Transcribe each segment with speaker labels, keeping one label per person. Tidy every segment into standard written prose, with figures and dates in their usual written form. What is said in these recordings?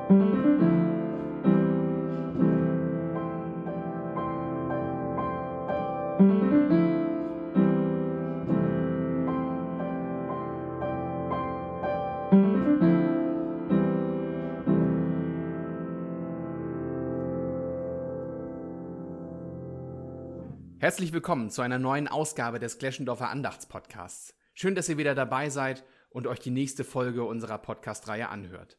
Speaker 1: Herzlich willkommen zu einer neuen Ausgabe des Gleschendorfer Andachtspodcasts. Schön, dass ihr wieder dabei seid und euch die nächste Folge unserer Podcast-Reihe anhört.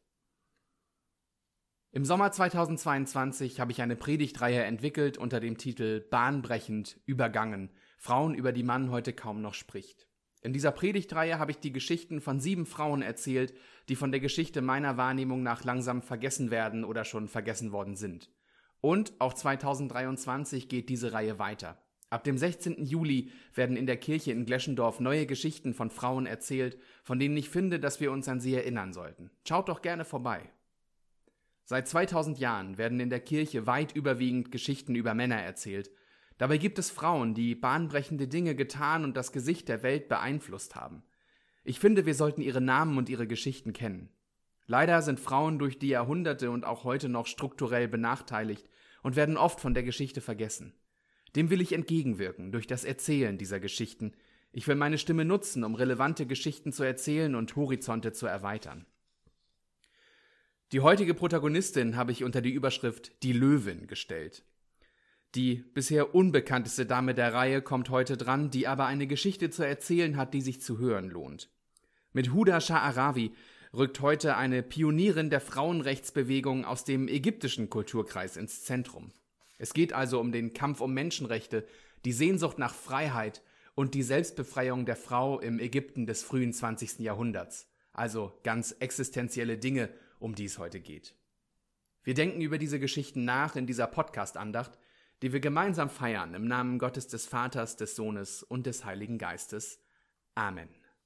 Speaker 1: Im Sommer 2022 habe ich eine Predigtreihe entwickelt unter dem Titel Bahnbrechend, übergangen, Frauen, über die man heute kaum noch spricht. In dieser Predigtreihe habe ich die Geschichten von 7 Frauen erzählt, die von der Geschichte meiner Wahrnehmung nach langsam vergessen werden oder schon vergessen worden sind. Und auch 2023 geht diese Reihe weiter. Ab dem 16. Juli werden in der Kirche in Gleschendorf neue Geschichten von Frauen erzählt, von denen ich finde, dass wir uns an sie erinnern sollten. Schaut doch gerne vorbei. Seit 2000 Jahren werden in der Kirche weit überwiegend Geschichten über Männer erzählt. Dabei gibt es Frauen, die bahnbrechende Dinge getan und das Gesicht der Welt beeinflusst haben. Ich finde, wir sollten ihre Namen und ihre Geschichten kennen. Leider sind Frauen durch die Jahrhunderte und auch heute noch strukturell benachteiligt und werden oft von der Geschichte vergessen. Dem will ich entgegenwirken, durch das Erzählen dieser Geschichten. Ich will meine Stimme nutzen, um relevante Geschichten zu erzählen und Horizonte zu erweitern. Die heutige Protagonistin habe ich unter die Überschrift Die Löwin gestellt. Die bisher unbekannteste Dame der Reihe kommt heute dran, die aber eine Geschichte zu erzählen hat, die sich zu hören lohnt. Mit Huda Sha'arawi rückt heute eine Pionierin der Frauenrechtsbewegung aus dem ägyptischen Kulturkreis ins Zentrum. Es geht also um den Kampf um Menschenrechte, die Sehnsucht nach Freiheit und die Selbstbefreiung der Frau im Ägypten des frühen 20. Jahrhunderts. Also ganz existenzielle Dinge, um die es heute geht. Wir denken über diese Geschichten nach in dieser Podcast-Andacht, die wir gemeinsam feiern im Namen Gottes des Vaters, des Sohnes und des Heiligen Geistes. Amen.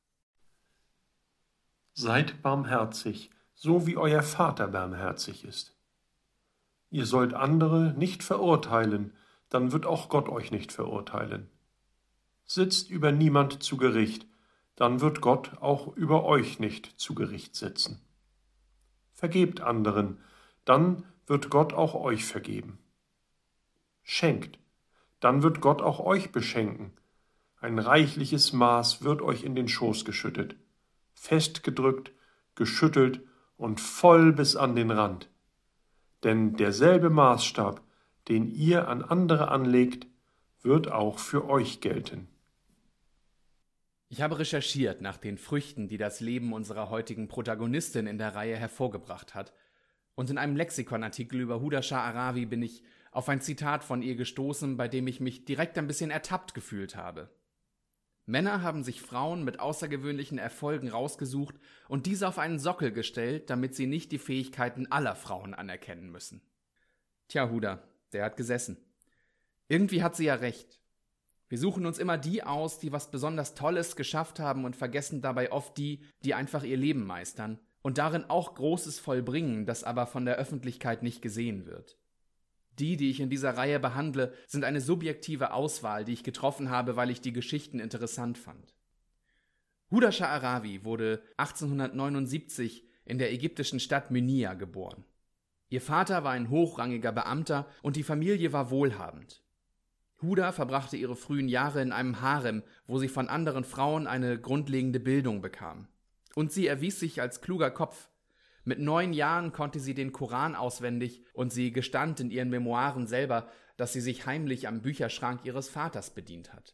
Speaker 2: Seid barmherzig, so wie euer Vater barmherzig ist. Ihr sollt andere nicht verurteilen, dann wird auch Gott euch nicht verurteilen. Sitzt über niemand zu Gericht, dann wird Gott auch über euch nicht zu Gericht sitzen. Vergebt anderen, dann wird Gott auch euch vergeben. Schenkt, dann wird Gott auch euch beschenken. Ein reichliches Maß wird euch in den Schoß geschüttet, festgedrückt, geschüttelt und voll bis an den Rand. Denn derselbe Maßstab, den ihr an andere anlegt, wird auch für euch gelten.
Speaker 1: Ich habe recherchiert nach den Früchten, die das Leben unserer heutigen Protagonistin in der Reihe hervorgebracht hat. Und in einem Lexikonartikel über Huda Sha'arawi bin ich auf ein Zitat von ihr gestoßen, bei dem ich mich direkt ein bisschen ertappt gefühlt habe. Männer haben sich Frauen mit außergewöhnlichen Erfolgen rausgesucht und diese auf einen Sockel gestellt, damit sie nicht die Fähigkeiten aller Frauen anerkennen müssen. Tja, Huda, der hat gesessen. Irgendwie hat sie ja recht. Wir suchen uns immer die aus, die was besonders Tolles geschafft haben und vergessen dabei oft die, die einfach ihr Leben meistern und darin auch Großes vollbringen, das aber von der Öffentlichkeit nicht gesehen wird. Die ich in dieser Reihe behandle, sind eine subjektive Auswahl, die ich getroffen habe, weil ich die Geschichten interessant fand. Huda Sha'arawi wurde 1879 in der ägyptischen Stadt Myniyah geboren. Ihr Vater war ein hochrangiger Beamter und die Familie war wohlhabend. Huda verbrachte ihre frühen Jahre in einem Harem, wo sie von anderen Frauen eine grundlegende Bildung bekam. Und sie erwies sich als kluger Kopf. Mit 9 Jahren konnte sie den Koran auswendig und sie gestand in ihren Memoiren selber, dass sie sich heimlich am Bücherschrank ihres Vaters bedient hat.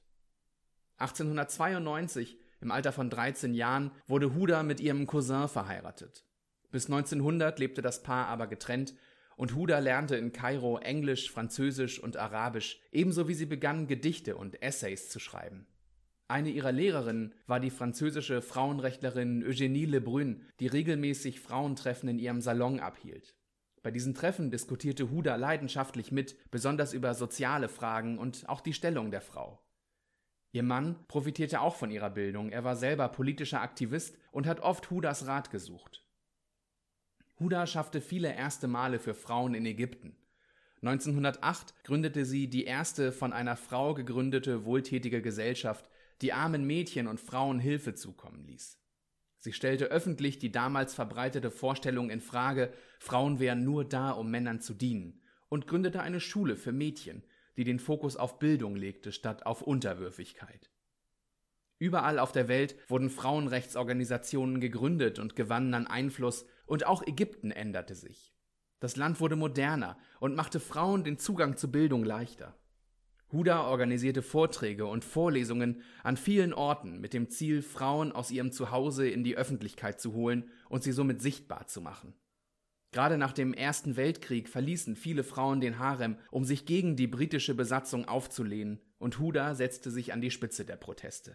Speaker 1: 1892, im Alter von 13 Jahren, wurde Huda mit ihrem Cousin verheiratet. Bis 1900 lebte das Paar aber getrennt und Huda lernte in Kairo Englisch, Französisch und Arabisch, ebenso wie sie begann, Gedichte und Essays zu schreiben. Eine ihrer Lehrerinnen war die französische Frauenrechtlerin Eugénie Lebrun, die regelmäßig Frauentreffen in ihrem Salon abhielt. Bei diesen Treffen diskutierte Huda leidenschaftlich mit, besonders über soziale Fragen und auch die Stellung der Frau. Ihr Mann profitierte auch von ihrer Bildung, er war selber politischer Aktivist und hat oft Hudas Rat gesucht. Huda schaffte viele erste Male für Frauen in Ägypten. 1908 gründete sie die erste von einer Frau gegründete wohltätige Gesellschaft, die armen Mädchen und Frauen Hilfe zukommen ließ. Sie stellte öffentlich die damals verbreitete Vorstellung in Frage, Frauen wären nur da, um Männern zu dienen, und gründete eine Schule für Mädchen, die den Fokus auf Bildung legte statt auf Unterwürfigkeit. Überall auf der Welt wurden Frauenrechtsorganisationen gegründet und gewannen an Einfluss, und auch Ägypten änderte sich. Das Land wurde moderner und machte Frauen den Zugang zu Bildung leichter. Huda organisierte Vorträge und Vorlesungen an vielen Orten mit dem Ziel, Frauen aus ihrem Zuhause in die Öffentlichkeit zu holen und sie somit sichtbar zu machen. Gerade nach dem Ersten Weltkrieg verließen viele Frauen den Harem, um sich gegen die britische Besatzung aufzulehnen, und Huda setzte sich an die Spitze der Proteste.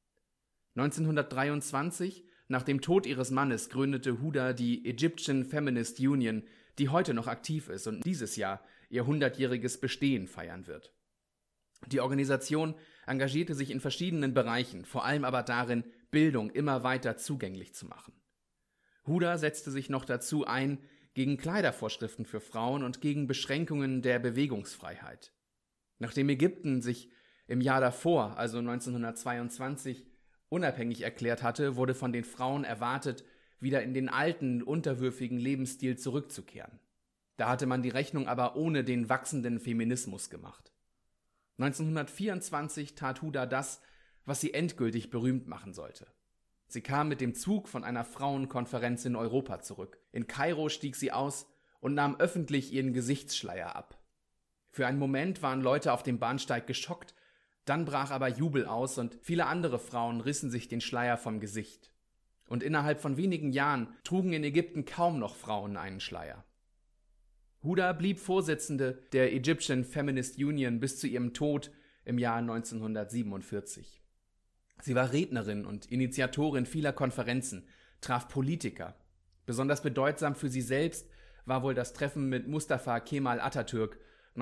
Speaker 1: 1923, nach dem Tod ihres Mannes, gründete Huda die Egyptian Feminist Union, die heute noch aktiv ist und dieses Jahr ihr 100-jähriges Bestehen feiern wird. Die Organisation engagierte sich in verschiedenen Bereichen, vor allem aber darin, Bildung immer weiter zugänglich zu machen. Huda setzte sich noch dazu ein gegen Kleidervorschriften für Frauen und gegen Beschränkungen der Bewegungsfreiheit. Nachdem Ägypten sich im Jahr davor, also 1922, unabhängig erklärt hatte, wurde von den Frauen erwartet, wieder in den alten, unterwürfigen Lebensstil zurückzukehren. Da hatte man die Rechnung aber ohne den wachsenden Feminismus gemacht. 1924 tat Huda das, was sie endgültig berühmt machen sollte. Sie kam mit dem Zug von einer Frauenkonferenz in Europa zurück. In Kairo stieg sie aus und nahm öffentlich ihren Gesichtsschleier ab. Für einen Moment waren Leute auf dem Bahnsteig geschockt, dann brach aber Jubel aus und viele andere Frauen rissen sich den Schleier vom Gesicht. Und innerhalb von wenigen Jahren trugen in Ägypten kaum noch Frauen einen Schleier. Huda blieb Vorsitzende der Egyptian Feminist Union bis zu ihrem Tod im Jahr 1947. Sie war Rednerin und Initiatorin vieler Konferenzen, traf Politiker. Besonders bedeutsam für sie selbst war wohl das Treffen mit Mustafa Kemal Atatürk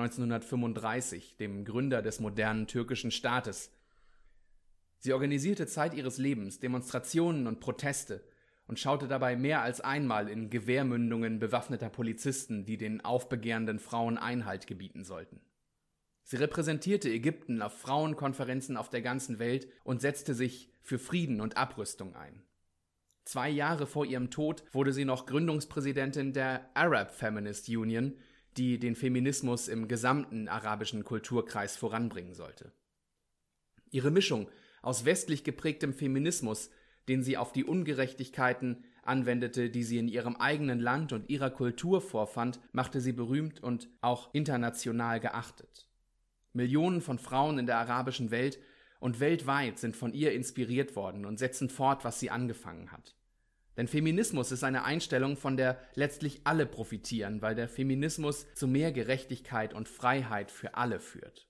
Speaker 1: 1935, dem Gründer des modernen türkischen Staates. Sie organisierte Zeit ihres Lebens Demonstrationen und Proteste und schaute dabei mehr als einmal in Gewehrmündungen bewaffneter Polizisten, die den aufbegehrenden Frauen Einhalt gebieten sollten. Sie repräsentierte Ägypten auf Frauenkonferenzen auf der ganzen Welt und setzte sich für Frieden und Abrüstung ein. 2 Jahre vor ihrem Tod wurde sie noch Gründungspräsidentin der Arab Feminist Union, die den Feminismus im gesamten arabischen Kulturkreis voranbringen sollte. Ihre Mischung aus westlich geprägtem Feminismus, den sie auf die Ungerechtigkeiten anwendete, die sie in ihrem eigenen Land und ihrer Kultur vorfand, machte sie berühmt und auch international geachtet. Millionen von Frauen in der arabischen Welt und weltweit sind von ihr inspiriert worden und setzen fort, was sie angefangen hat. Denn Feminismus ist eine Einstellung, von der letztlich alle profitieren, weil der Feminismus zu mehr Gerechtigkeit und Freiheit für alle führt.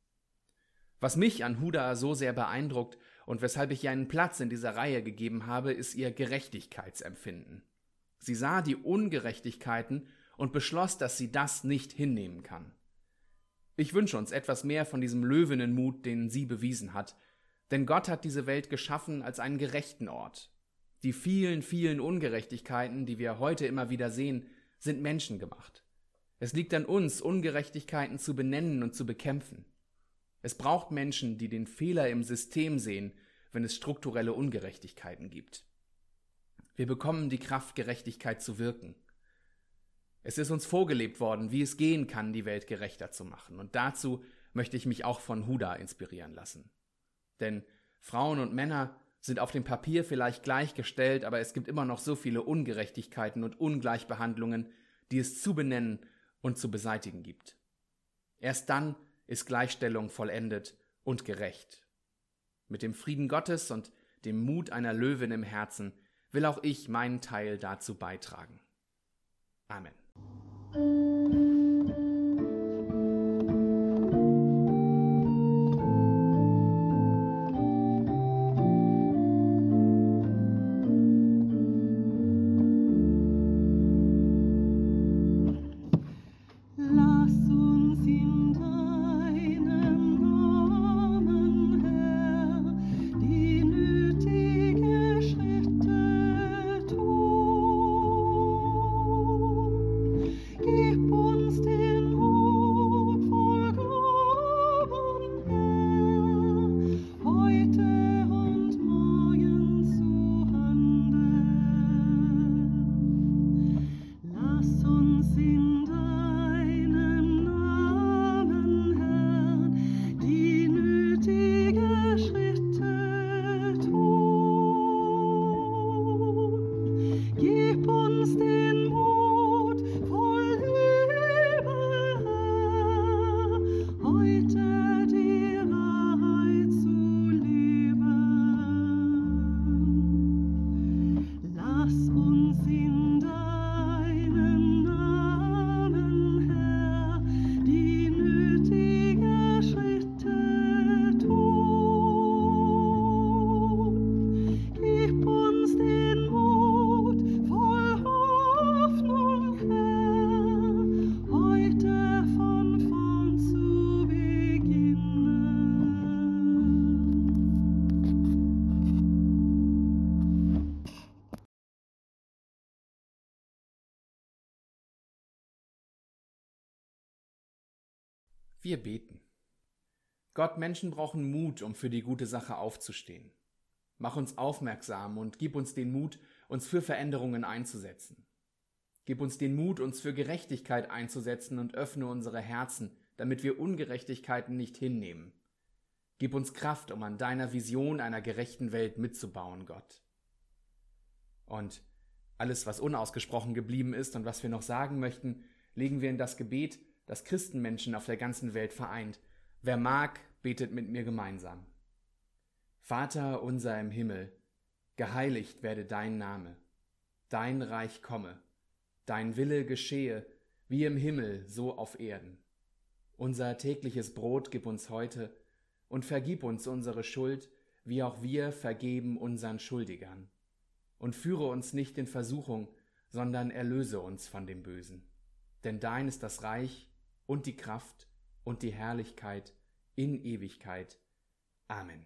Speaker 1: Was mich an Huda so sehr beeindruckt und weshalb ich ihr einen Platz in dieser Reihe gegeben habe, ist ihr Gerechtigkeitsempfinden. Sie sah die Ungerechtigkeiten und beschloss, dass sie das nicht hinnehmen kann. Ich wünsche uns etwas mehr von diesem Löwinnenmut, den sie bewiesen hat, denn Gott hat diese Welt geschaffen als einen gerechten Ort. Die vielen, vielen Ungerechtigkeiten, die wir heute immer wieder sehen, sind menschengemacht. Es liegt an uns, Ungerechtigkeiten zu benennen und zu bekämpfen. Es braucht Menschen, die den Fehler im System sehen, wenn es strukturelle Ungerechtigkeiten gibt. Wir bekommen die Kraft, Gerechtigkeit zu wirken. Es ist uns vorgelebt worden, wie es gehen kann, die Welt gerechter zu machen. Und dazu möchte ich mich auch von Huda inspirieren lassen. Denn Frauen und Männer sind auf dem Papier vielleicht gleichgestellt, aber es gibt immer noch so viele Ungerechtigkeiten und Ungleichbehandlungen, die es zu benennen und zu beseitigen gibt. Erst dann ist Gleichstellung vollendet und gerecht. Mit dem Frieden Gottes und dem Mut einer Löwin im Herzen will auch ich meinen Teil dazu beitragen. Amen.
Speaker 3: Gib
Speaker 1: Wir beten. Gott, Menschen brauchen Mut, um für die gute Sache aufzustehen. Mach uns aufmerksam und gib uns den Mut, uns für Veränderungen einzusetzen. Gib uns den Mut, uns für Gerechtigkeit einzusetzen und öffne unsere Herzen, damit wir Ungerechtigkeiten nicht hinnehmen. Gib uns Kraft, um an deiner Vision einer gerechten Welt mitzubauen, Gott. Und alles, was unausgesprochen geblieben ist und was wir noch sagen möchten, legen wir in das Gebet, das Christenmenschen auf der ganzen Welt vereint. Wer mag, betet mit mir gemeinsam. Vater unser im Himmel, geheiligt werde dein Name. Dein Reich komme, dein Wille geschehe, wie im Himmel, so auf Erden. Unser tägliches Brot gib uns heute und vergib uns unsere Schuld, wie auch wir vergeben unseren Schuldigern. Und führe uns nicht in Versuchung, sondern erlöse uns von dem Bösen. Denn dein ist das Reich und die Kraft und die Herrlichkeit in Ewigkeit. Amen.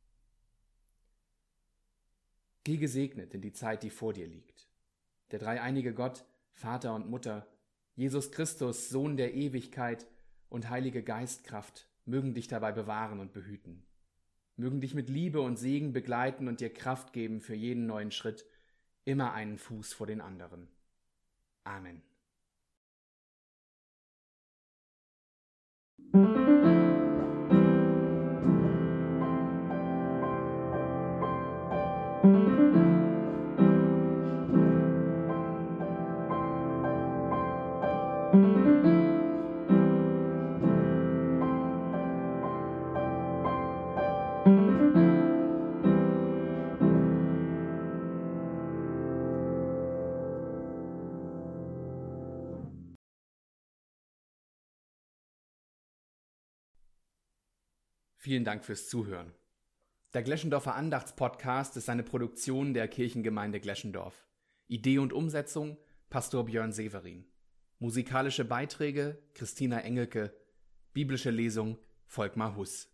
Speaker 1: Geh gesegnet in die Zeit, die vor dir liegt. Der dreieinige Gott, Vater und Mutter, Jesus Christus, Sohn der Ewigkeit und Heilige Geistkraft, mögen dich dabei bewahren und behüten. Mögen dich mit Liebe und Segen begleiten und dir Kraft geben für jeden neuen Schritt, immer einen Fuß vor den anderen. Amen. Vielen Dank fürs Zuhören. Der Gleschendorfer Andachtspodcast ist eine Produktion der Kirchengemeinde Gleschendorf. Idee und Umsetzung Pastor Björn Severin. Musikalische Beiträge Christina Engelke. Biblische Lesung Volkmar Huss.